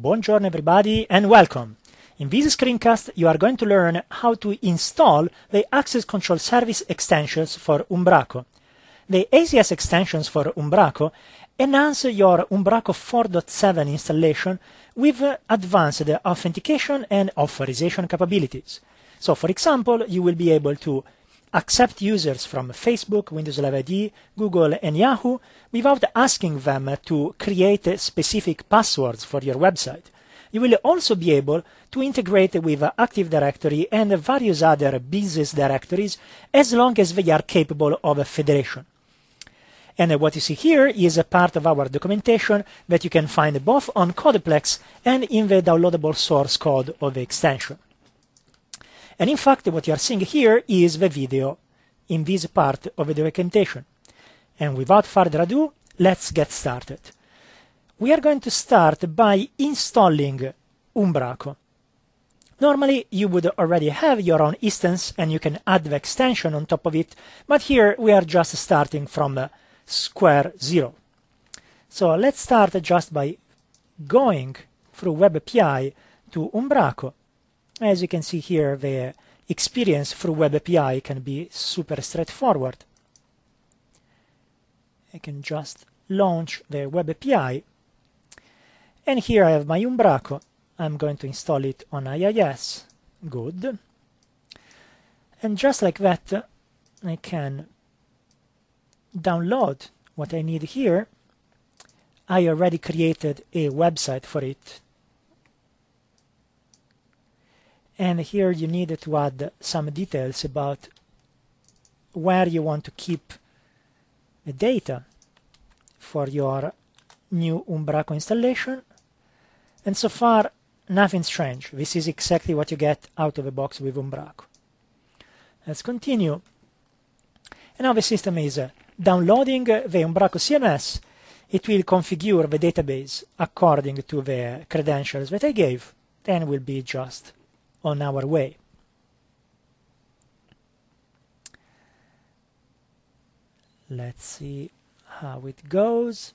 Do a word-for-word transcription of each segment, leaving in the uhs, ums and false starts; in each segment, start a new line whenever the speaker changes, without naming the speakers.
Buongiorno everybody and welcome. In this screencast you are going to learn how to install the access control service extensions for Umbraco. The A C S extensions for Umbraco enhance your Umbraco four point seven installation with advanced authentication and authorization capabilities. So for example, you will be able to accept users from Facebook, Windows Live I D, Google and Yahoo without asking them to create specific passwords for your website. You will also be able to integrate with Active Directory and various other business directories as long as they are capable of federation. And what you see here is a part of our documentation that you can find both on Codeplex and in the downloadable source code of the extension. And in fact, what you are seeing here is the video in this part of the documentation. And without further ado, let's get started. We are going to start by installing Umbraco. Normally, you would already have your own instance and you can add the extension on top of it, but here we are just starting from uh, square zero. So let's start just by going through Web A P I to Umbraco. As you can see here, the experience through Web A P I can be super straightforward. I can just launch the Web A P I. And here I have my Umbraco. I'm going to install it on I I S. Good. And just like that, I can download what I need here. I already created a website for it. And here you need to add some details about where you want to keep the data for your new Umbraco installation. And so far, nothing strange. This is exactly what you get out of the box with Umbraco. Let's continue. And now the system is uh, downloading the Umbraco C M S. It will configure the database according to the credentials that I gave. Then we'll be just on our way. Let's see how it goes.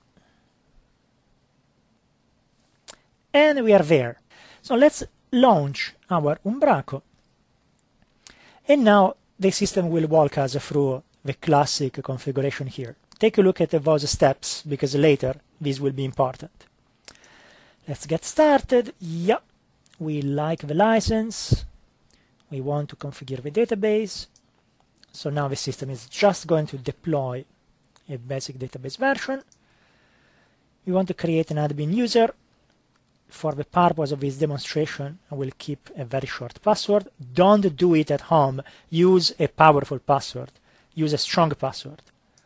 And we are there. So let's launch our Umbraco. And now the system will walk us through the classic configuration here. Take a look at those steps because later this will be important. Let's get started. Yeah. We like the license. We want to configure the database. So now the system is just going to deploy a basic database version. We want to create an admin user. For the purpose of this demonstration, I will keep a very short password. Don't do it at home. Use a powerful password. Use a strong password.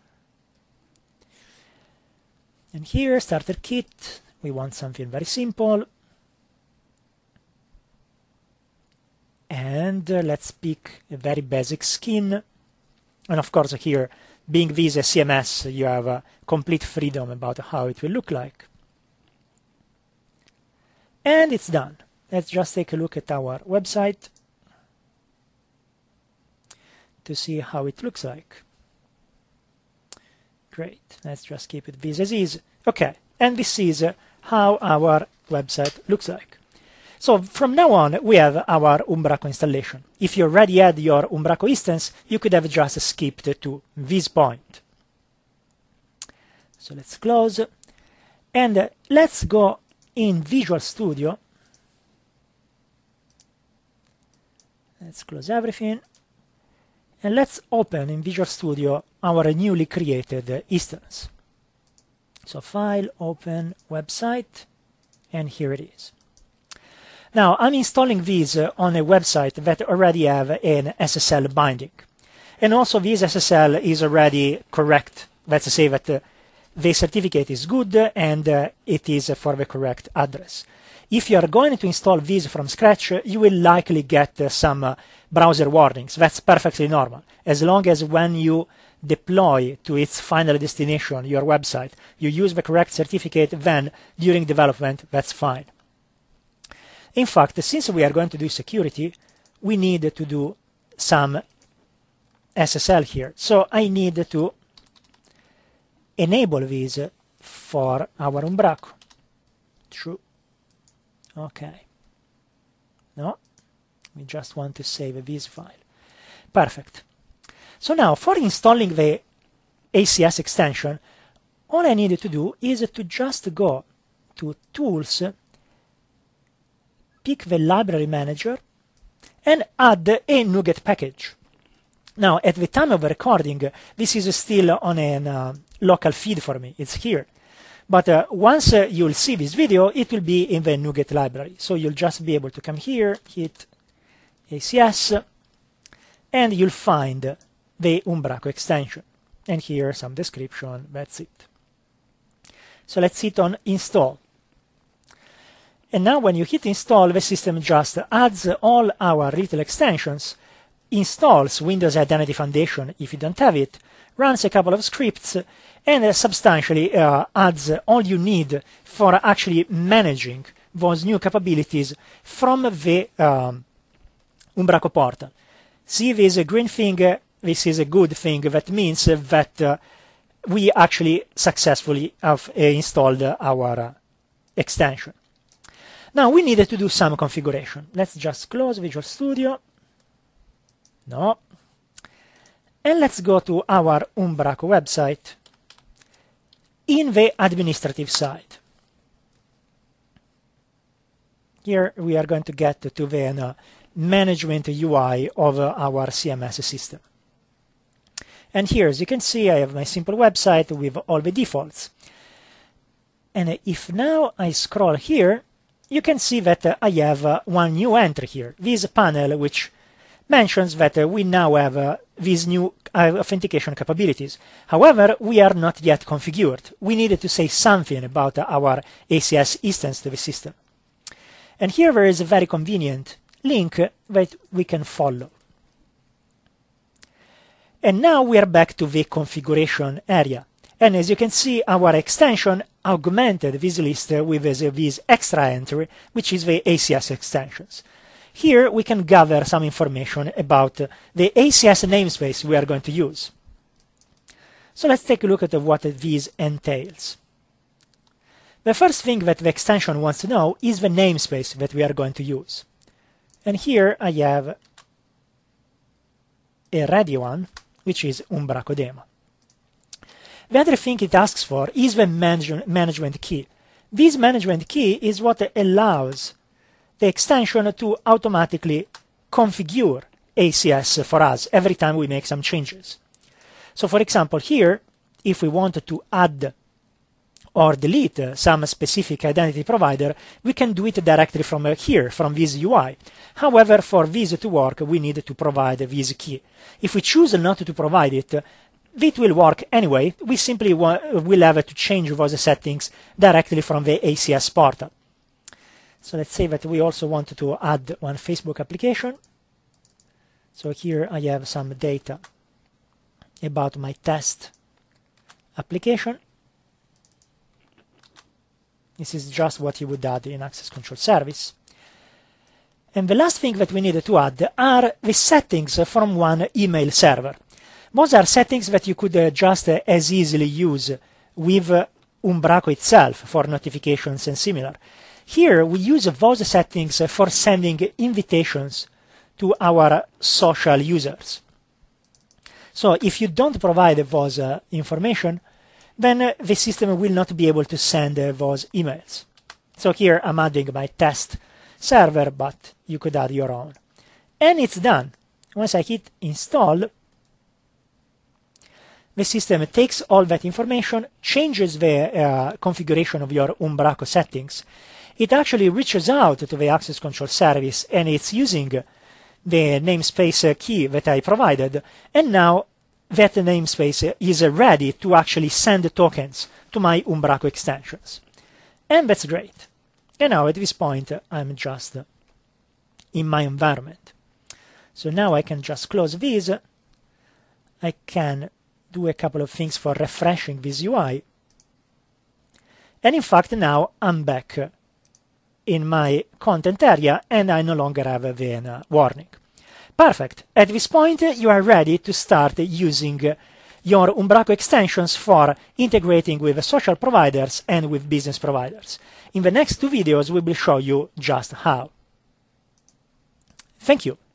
And here, starter kit. We want something very simple. And uh, let's pick a very basic skin. And of course here, being this a C M S, you have uh, complete freedom about how it will look like. And it's done. Let's just take a look at our website to see how it looks like. Great. Let's just keep it this as is. Okay. And this is uh, how our website looks like. So from now on, we have our Umbraco installation. If you already had your Umbraco instance, you could have just skipped to this point. So let's close. And uh, let's go in Visual Studio. Let's close everything. And let's open in Visual Studio our newly created instance. So File, Open, Website, and here it is. Now, I'm installing these uh, on a website that already have an S S L binding. And also this S S L is already correct. Let's say that uh, the certificate is good and uh, it is uh, for the correct address. If you are going to install these from scratch, uh, you will likely get uh, some uh, browser warnings. That's perfectly normal. As long as when you deploy to its final destination, your website, you use the correct certificate, then during development, that's fine. In fact, since we are going to do security, we need to do some S S L here. So I need to enable these for our Umbraco. True. Okay. No, we just want to save a viz file. Perfect. So now, for installing the A C S extension, all I needed to do is to just go to Tools, pick the Library Manager, and add a NuGet package. Now, at the time of the recording, this is still on a uh, local feed for me. It's here. But uh, once uh, you'll see this video, it will be in the NuGet library. So you'll just be able to come here, hit A C S, and you'll find the Umbraco extension. And here, some description, that's it. So let's hit on Install. And now when you hit Install, the system just adds all our little extensions, installs Windows Identity Foundation if you don't have it, runs a couple of scripts, and uh, substantially uh, adds all you need for actually managing those new capabilities from the um, Umbraco portal. See this green thing? This is a good thing. That means that uh, we actually successfully have uh, installed our uh, extension. Now we needed to do some configuration. Let's just close Visual Studio. No. And let's go to our Umbraco website in the administrative side. Here we are going to get to the uh, management U I of uh, our C M S system. And here, as you can see, I have my simple website with all the defaults. And if now I scroll here, you can see that uh, I have uh, one new entry here, this panel, which mentions that uh, we now have uh, these new uh, authentication capabilities. However, we are not yet configured. We needed to say something about uh, our A C S instance to the system. And here there is a very convenient link that we can follow. And now we are back to the configuration area. And as you can see, our extension augmented this list with this extra entry, which is the A C S extensions. Here we can gather some information about the A C S namespace we are going to use. So let's take a look at what this entails. The first thing that the extension wants to know is the namespace that we are going to use. And here I have a ready one, which is Umbraco Demo. The other thing it asks for is the manage management key. This management key is what allows the extension to automatically configure A C S for us every time we make some changes. So for example, here, if we wanted to add or delete some specific identity provider, we can do it directly from here, from this U I. However, for this to work, we need to provide this key. If we choose not to provide it, it will work anyway. We simply will have to change those settings directly from the A C S portal. So let's say that we also want to add one Facebook application. So here I have some data about my test application. This is just what you would add in Access Control Service. And the last thing that we needed to add are the settings from one email server. Those are settings that you could uh, just uh, as easily use with uh, Umbraco itself for notifications and similar. Here we use those settings for sending invitations to our social users. So if you don't provide those uh, information, then uh, the system will not be able to send uh, those emails. So here I'm adding my test server, but you could add your own. And it's done. Once I hit install, the system takes all that information, changes the uh, configuration of your Umbraco settings. It actually reaches out to the Access Control Service, and it's using the namespace key that I provided, and now that namespace is ready to actually send tokens to my Umbraco extensions. And that's great. And now at this point, I'm just in my environment. So now I can just close this. I can do a couple of things for refreshing this U I. And in fact, now I'm back in my content area and I no longer have a V N warning. Perfect. At this point, you are ready to start using your Umbraco extensions for integrating with social providers and with business providers. In the next two videos, we will show you just how. Thank you.